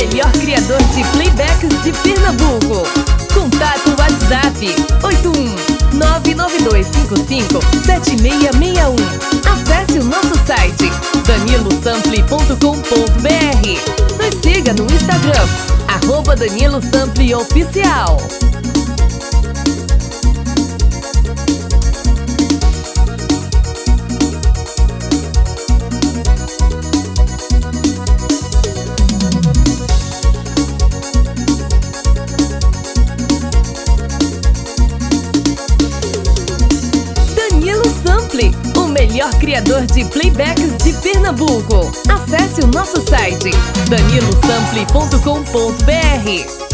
melhor criador de playbacks de Pernambuco. Contato WhatsApp 81992557661. Acesse o nosso site danilosample.com.br. Nos siga no Instagram @DaniloSampleOficial. O melhor criador de playbacks de Pernambuco. Acesse o nosso site danilosample.com.br.